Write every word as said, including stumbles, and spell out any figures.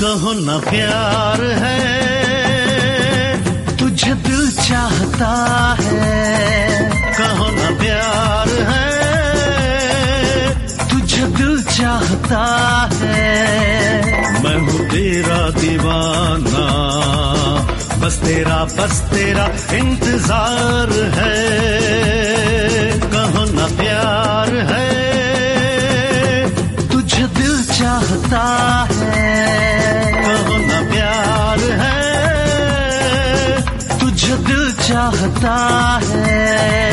कहो ना प्यार है, तुझे दिल चाहता है। कहो ना प्यार है, तुझे दिल चाहता है। मैं हूँ तेरा दीवाना, बस तेरा बस तेरा इंतजार है। कहो ना प्यार है, तुझे दिल चाहता है। कहो ना प्यार है, तुझे दिल चाहता है।